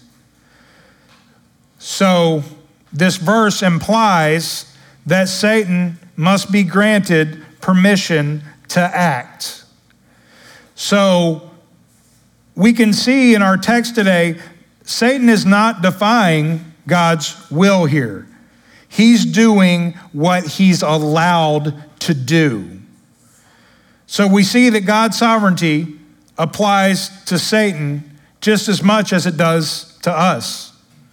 So this verse implies that Satan must be granted permission to act. So we can see in our text today, Satan is not defying God's will here. He's doing what he's allowed to do. So we see that God's sovereignty applies to Satan just as much as it does to us.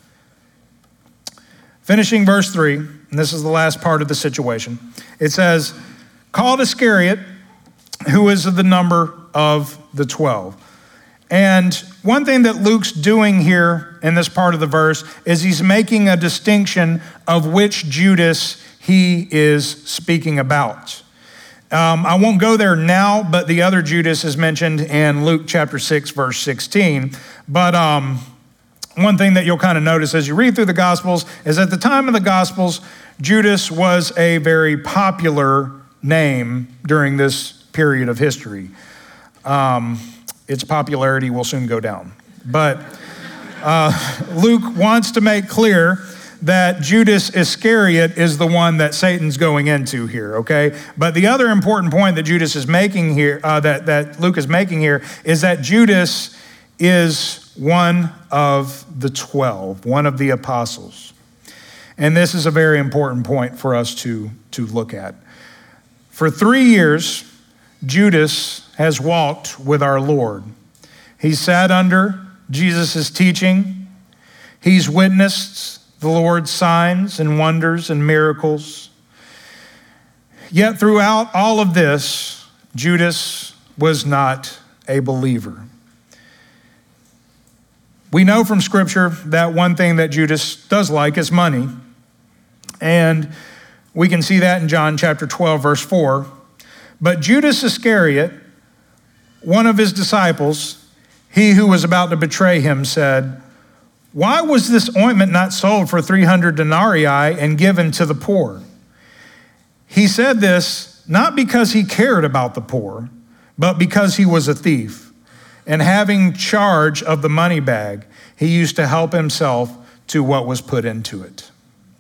Finishing verse three, and this is the last part of the situation. It says, "Called Iscariot, who is of the number of the twelve." And one thing that Luke's doing here in this part of the verse is he's making a distinction of which Judas he is speaking about. Um, I won't go there now, but the other Judas is mentioned in Luke chapter six, verse sixteen. But um, one thing that you'll kind of notice as you read through the Gospels is at the time of the Gospels, Judas was a very popular name during this period of history. Um, its popularity will soon go down. But uh, Luke wants to make clear that Judas Iscariot is the one that Satan's going into here, okay? But the other important point that Judas is making here, uh, that, that Luke is making here, is that Judas is one of the twelve, one of the apostles. And this is a very important point for us to, to look at. For three years, Judas has walked with our Lord. He sat under Jesus' teaching. He's witnessed the Lord's signs and wonders and miracles. Yet throughout all of this, Judas was not a believer. We know from Scripture that one thing that Judas does like is money. And we can see that in John chapter twelve, verse four. But Judas Iscariot, one of his disciples, he who was about to betray him, said, "Why was this ointment not sold for three hundred denarii and given to the poor?" He said this not because he cared about the poor, but because he was a thief. And having charge of the money bag, he used to help himself to what was put into it.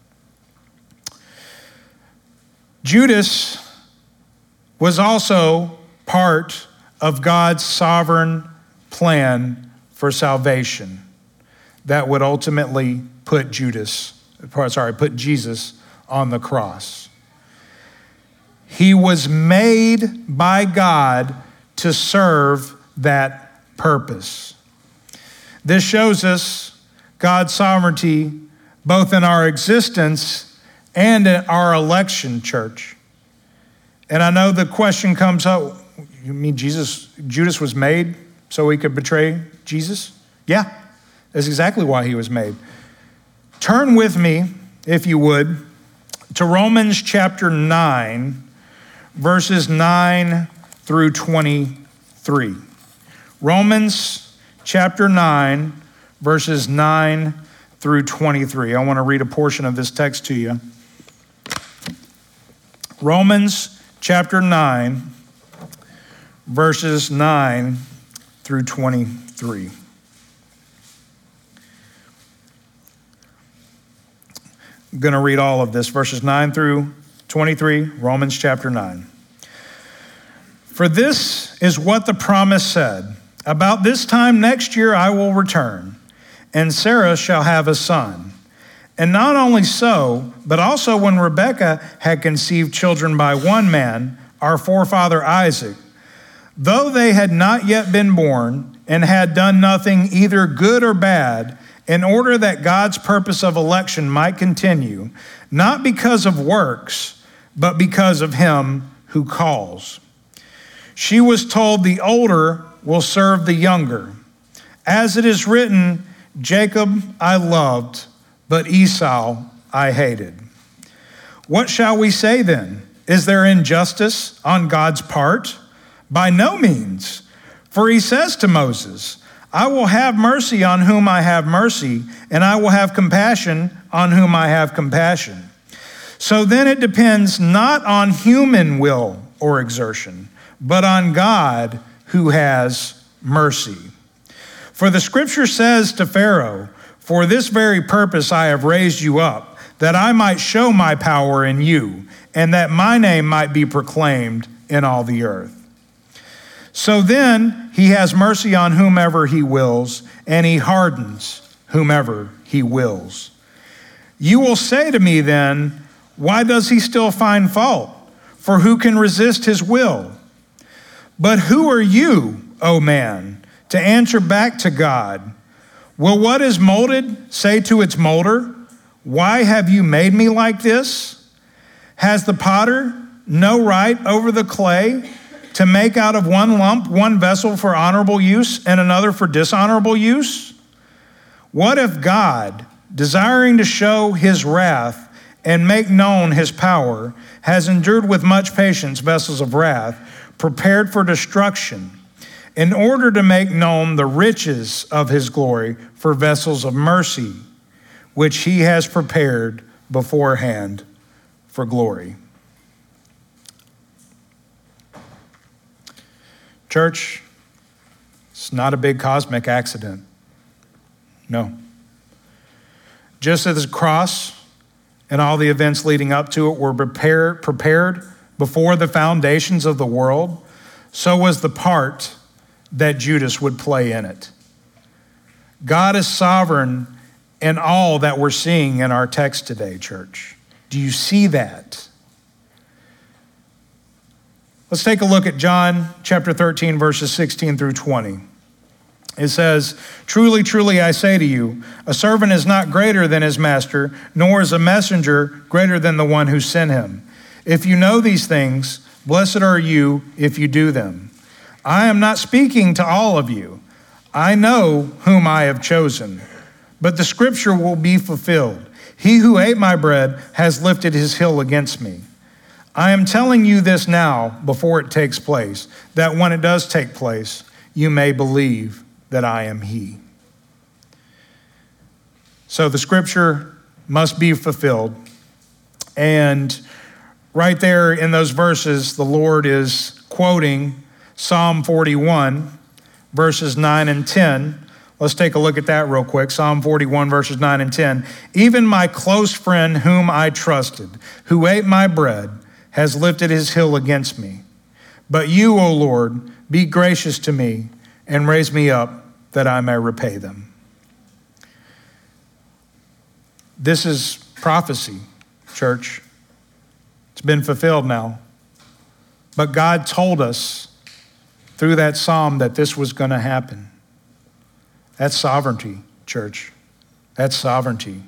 Judas was also part of God's sovereign plan for salvation that would ultimately put Judas, sorry, put Jesus on the cross. He was made by God to serve that purpose. This shows us God's sovereignty both in our existence and in our election, church. And I know the question comes up, you mean Jesus, Judas was made so he could betray Jesus? Yeah, that's exactly why he was made. Turn with me, if you would, to Romans chapter nine, verses nine through twenty-three. Romans chapter nine, verses nine through twenty-three. I want to read a portion of this text to you. Romans chapter nine, verses nine through twenty-three. I'm going to read all of this, verses nine through twenty-three, Romans chapter nine. For this is what the promise said, about this time next year I will return, and Sarah shall have a son. And not only so, but also when Rebekah had conceived children by one man, our forefather Isaac, though they had not yet been born and had done nothing either good or bad, in order that God's purpose of election might continue, not because of works, but because of him who calls. She was told the older will serve the younger. As it is written, Jacob I loved, but Esau I hated. What shall we say then? Is there injustice on God's part? By no means. For he says to Moses, I will have mercy on whom I have mercy, and I will have compassion on whom I have compassion. So then it depends not on human will or exertion, but on God who has mercy. For the scripture says to Pharaoh, for this very purpose I have raised you up, that I might show my power in you, and that my name might be proclaimed in all the earth. So then he has mercy on whomever he wills, and he hardens whomever he wills. You will say to me then, why does he still find fault? For who can resist his will? But who are you, O man, to answer back to God? Will what is molded say to its molder, why have you made me like this? Has the potter no right over the clay to make out of one lump one vessel for honorable use and another for dishonorable use? What if God, desiring to show his wrath and make known his power, has endured with much patience vessels of wrath, prepared for destruction, in order to make known the riches of his glory for vessels of mercy, which he has prepared beforehand for glory? Church, it's not a big cosmic accident. No. Just as the cross and all the events leading up to it were prepared, prepared before the foundations of the world, so was the part that Judas would play in it. God is sovereign in all that we're seeing in our text today, church. Do you see that? Let's take a look at John chapter thirteen, verses sixteen through twenty. It says, truly, truly, I say to you, a servant is not greater than his master, nor is a messenger greater than the one who sent him. If you know these things, blessed are you if you do them. I am not speaking to all of you. I know whom I have chosen, but the scripture will be fulfilled. He who ate my bread has lifted his heel against me. I am telling you this now before it takes place, that when it does take place, you may believe that I am he. So the scripture must be fulfilled. And right there in those verses, the Lord is quoting Psalm forty-one, verses nine and ten. Let's take a look at that real quick. Psalm forty-one, verses nine and ten. Even my close friend whom I trusted, who ate my bread, has lifted his heel against me. But you, O Lord, be gracious to me and raise me up that I may repay them. This is prophecy, church. It's been fulfilled now. But God told us through that psalm that this was going to happen. That's sovereignty, church. That's sovereignty.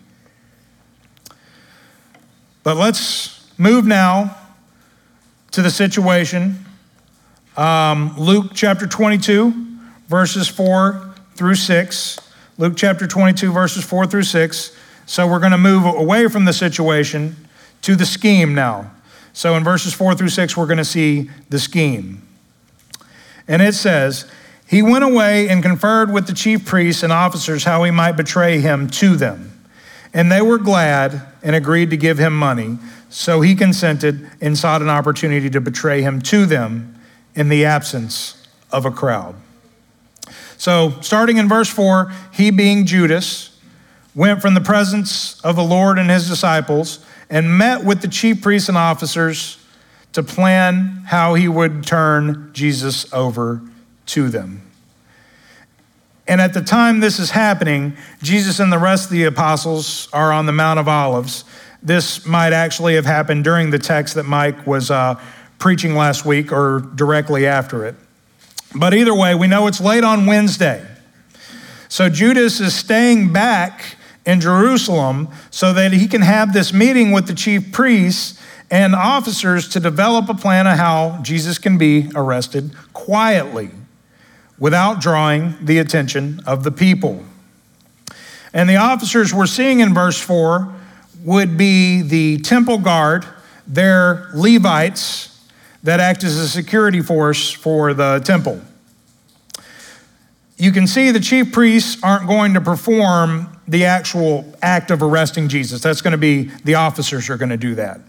But let's move now to the situation. Um, Luke chapter twenty-two, verses four through six. Luke chapter twenty-two, verses four through six. So we're going to move away from the situation to the scheme now. So in verses four through six, we're going to see the scheme. And it says, he went away and conferred with the chief priests and officers how he might betray him to them. And they were glad and agreed to give him money. So he consented and sought an opportunity to betray him to them in the absence of a crowd. So starting in verse four, he being Judas went from the presence of the Lord and his disciples and met with the chief priests and officers to plan how he would turn Jesus over to them. And at the time this is happening, Jesus and the rest of the apostles are on the Mount of Olives. This might actually have happened during the text that Mike was uh, preaching last week or directly after it. But either way, we know it's late on Wednesday. So Judas is staying back in Jerusalem so that he can have this meeting with the chief priests and officers to develop a plan of how Jesus can be arrested quietly without drawing the attention of the people. And the officers we're seeing in verse four would be the temple guard, they're Levites that act as a security force for the temple. You can see the chief priests aren't going to perform the actual act of arresting Jesus. That's going to be, the officers are going to do that.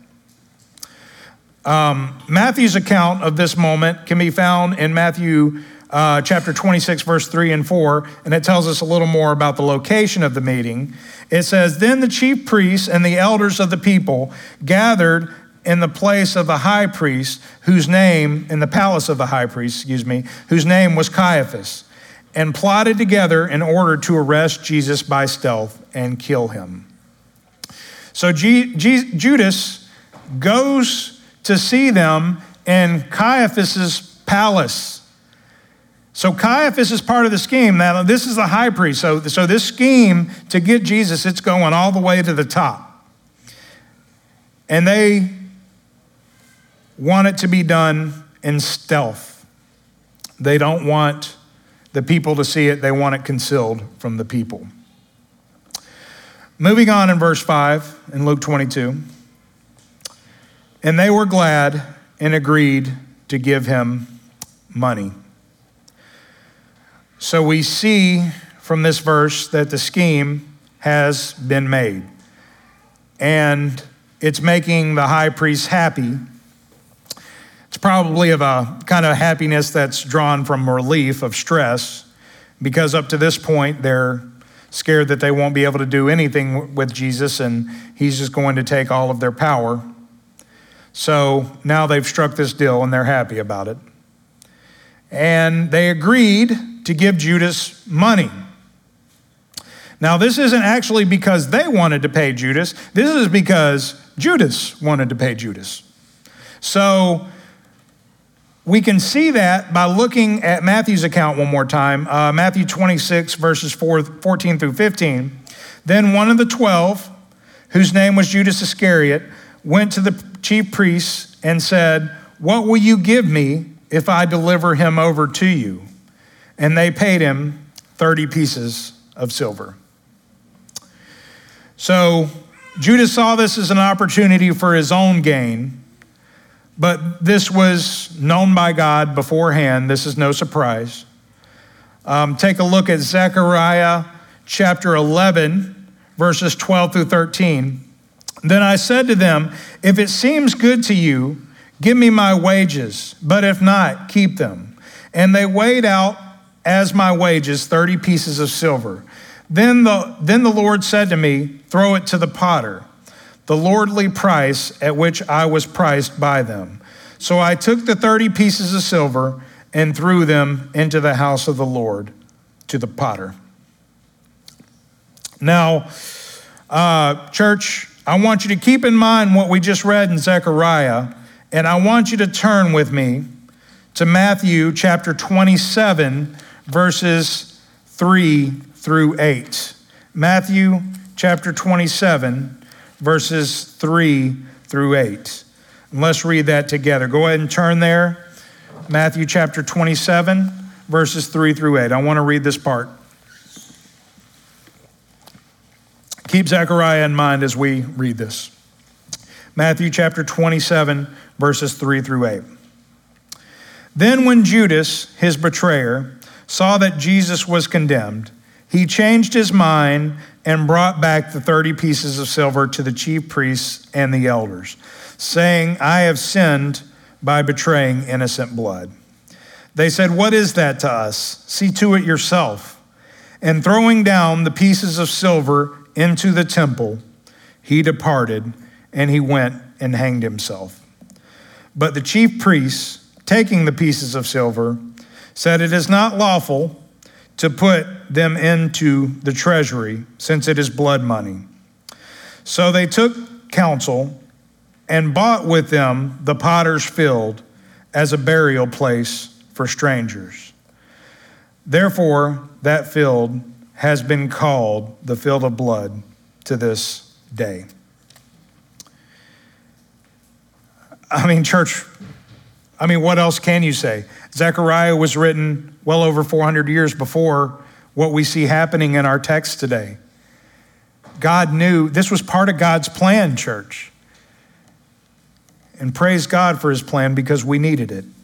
Um, Matthew's account of this moment can be found in Matthew uh, chapter twenty-six, verse three and four, and it tells us a little more about the location of the meeting. It says, "Then the chief priests and the elders of the people gathered in the place of the high priest, whose name, in the palace of the high priest, excuse me, whose name was Caiaphas, and plotted together in order to arrest Jesus by stealth and kill him." So G- G- Judas goes to see them in Caiaphas's palace. So Caiaphas is part of the scheme. Now, this is the high priest. So, so this scheme to get Jesus, it's going all the way to the top. And they want it to be done in stealth. They don't want the people to see it. They want it concealed from the people. Moving on in verse five in Luke twenty-two. "And they were glad and agreed to give him money." So we see from this verse that the scheme has been made. And it's making the high priest happy. It's probably of a kind of happiness that's drawn from relief of stress, because up to this point, they're scared that they won't be able to do anything with Jesus and he's just going to take all of their power. So now they've struck this deal and they're happy about it. And they agreed to give Judas money. Now, this isn't actually because they wanted to pay Judas. This is because Judas wanted to pay Judas. So we can see that by looking at Matthew's account one more time. Uh, Matthew twenty-six, verses fourteen through fifteen. "Then one of the twelve, whose name was Judas Iscariot, went to the chief priests and said, 'What will you give me if I deliver him over to you?' And they paid him thirty pieces of silver." So Judas saw this as an opportunity for his own gain, but this was known by God beforehand. This is no surprise. Um, take a look at Zechariah chapter eleven, verses twelve through thirteen. "Then I said to them, 'If it seems good to you, give me my wages, but if not, keep them.' And they weighed out as my wages thirty pieces of silver. Then the, then the Lord said to me, 'Throw it to the potter, the lordly price at which I was priced by them.' So I took the thirty pieces of silver and threw them into the house of the Lord to the potter." Now, uh, church, I want you to keep in mind what we just read in Zechariah, and I want you to turn with me to Matthew chapter twenty-seven, verses three through eight. Matthew chapter twenty-seven, verses three through eight. And let's read that together. Go ahead and turn there. Matthew chapter twenty-seven, verses three through eight. I want to read this part. Keep Zechariah in mind as we read this. Matthew chapter twenty-seven, verses three through eight. "Then when Judas, his betrayer, saw that Jesus was condemned, he changed his mind and brought back the thirty pieces of silver to the chief priests and the elders, saying, 'I have sinned by betraying innocent blood.' They said, 'What is that to us? See to it yourself.' And throwing down the pieces of silver, into the temple, he departed, and he went and hanged himself. But the chief priests, taking the pieces of silver, said, "It is not lawful to put them into the treasury, since it is blood money." So they took counsel and bought with them the potter's field as a burial place for strangers. Therefore, that field has been called the field of blood to this day. I mean, church, I mean, what else can you say? Zechariah was written well over four hundred years before what we see happening in our text today. God knew this was part of God's plan, church. And praise God for his plan, because we needed it.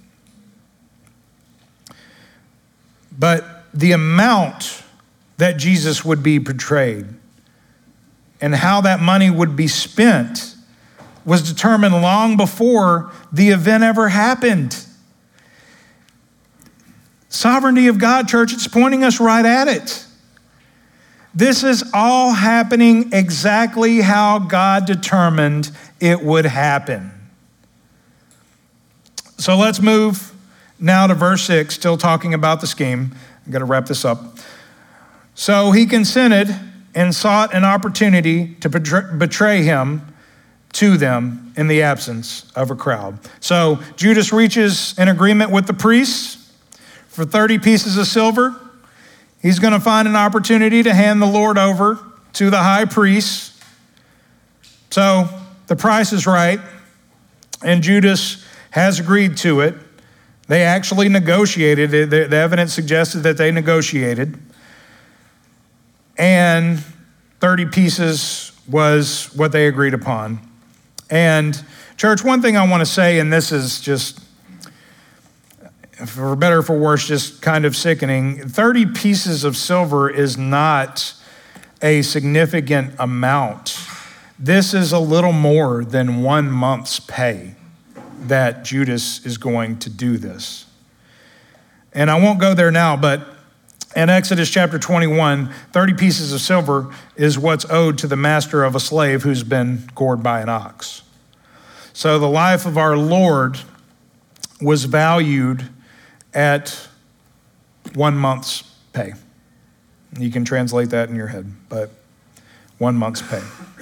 But the amount that Jesus would be portrayed and how that money would be spent was determined long before the event ever happened. Sovereignty of God, church, it's pointing us right at it. This is all happening exactly how God determined it would happen. So let's move now to verse six, still talking about the scheme. I'm going to wrap this up. So he consented and sought an opportunity to betray him to them in the absence of a crowd. So Judas reaches an agreement with the priests for thirty pieces of silver. He's going to find an opportunity to hand the Lord over to the high priest. So the price is right, and Judas has agreed to it. They actually negotiated. The evidence suggested that they negotiated. And thirty pieces was what they agreed upon. And church, one thing I want to say, and this is just, for better or for worse, just kind of sickening. thirty pieces of silver is not a significant amount. This is a little more than one month's pay that Judas is going to do this. And I won't go there now, but in Exodus chapter twenty-one, thirty pieces of silver is what's owed to the master of a slave who's been gored by an ox. So the life of our Lord was valued at one month's pay. You can translate that in your head, but one month's pay.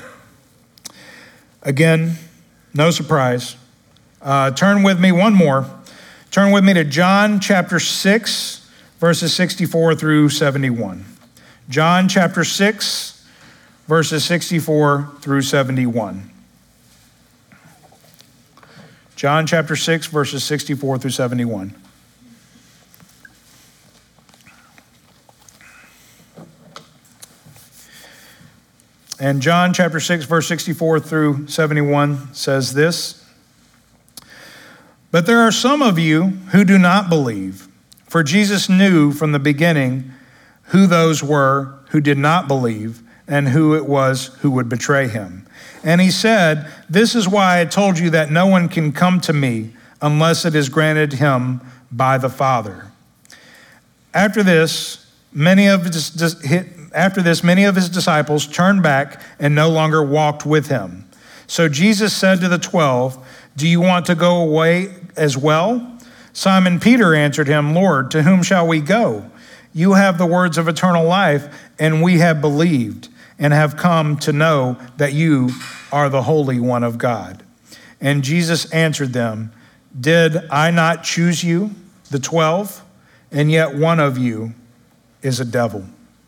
Again, no surprise. Uh, turn with me one more. Turn with me to John chapter six, verses sixty-four through seventy-one. John chapter six, verses sixty-four through seventy-one. John chapter six, verses sixty-four through seventy-one. And John chapter six, verse sixty-four through seventy-one says this: "But there are some of you who do not believe, for Jesus knew from the beginning who those were who did not believe and who it was who would betray him. And he said, 'This is why I told you that no one can come to me unless it is granted him by the Father.' After this, many of his, after this, many of his disciples turned back and no longer walked with him. So Jesus said to the twelve, 'Do you want to go away as well?' Simon Peter answered him, 'Lord, to whom shall we go? You have the words of eternal life, and we have believed and have come to know that you are the Holy One of God.' And Jesus answered them, 'Did I not choose you, the twelve? And yet one of you is a devil.'"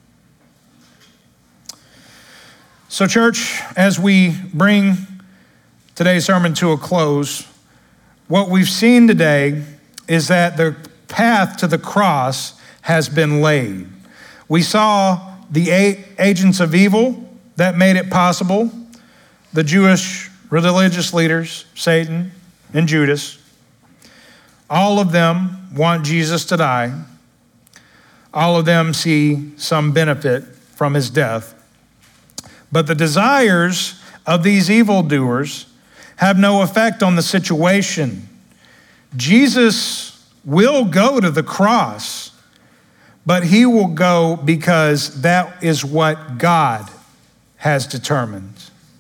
So church, as we bring today's sermon to a close, what we've seen today is that the path to the cross has been laid. We saw the eight agents of evil that made it possible, the Jewish religious leaders, Satan and Judas. All of them want Jesus to die. All of them see some benefit from his death. But the desires of these evildoers have no effect on the situation. Jesus will go to the cross, but he will go because that is what God has determined.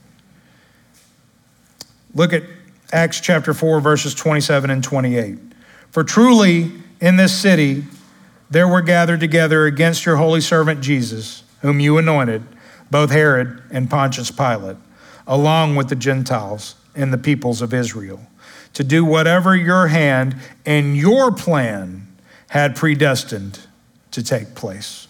Look at Acts chapter four, verses twenty-seven and twenty-eight. For truly in this city there were gathered together against your holy servant Jesus, whom you anointed, both Herod and Pontius Pilate, along with the Gentiles and the peoples of Israel, to do whatever your hand and your plan had predestined to take place.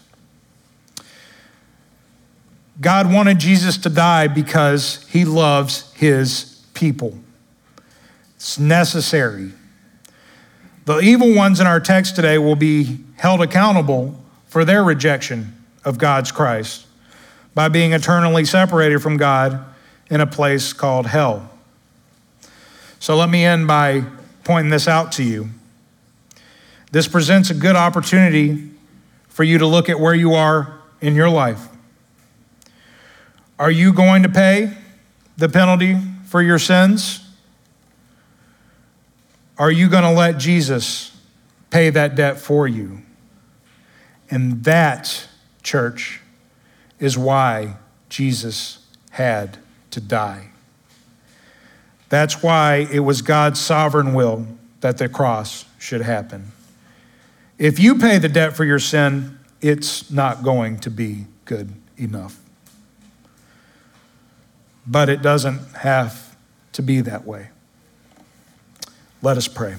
God wanted Jesus to die because he loves his people. It's necessary. The evil ones in our text today will be held accountable for their rejection of God's Christ by being eternally separated from God in a place called hell. So let me end by pointing this out to you. This presents a good opportunity for you to look at where you are in your life. Are you going to pay the penalty for your sins? Are you going to let Jesus pay that debt for you? And that, church, is why Jesus had to die. That's why it was God's sovereign will that the cross should happen. If you pay the debt for your sin, it's not going to be good enough. But it doesn't have to be that way. Let us pray.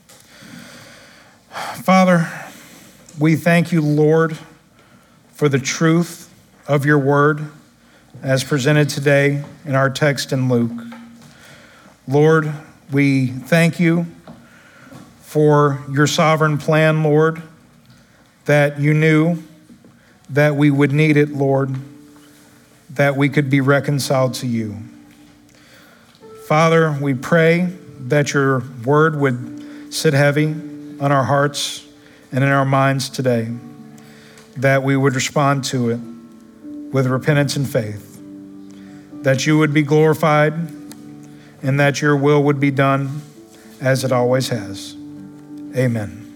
Father, we thank you, Lord, for the truth of your word as presented today in our text in Luke. Lord, we thank you for your sovereign plan, Lord, that you knew that we would need it, Lord, that we could be reconciled to you. Father, we pray that your word would sit heavy on our hearts and in our minds today, that we would respond to it with repentance and faith, that you would be glorified and that your will would be done as it always has. Amen.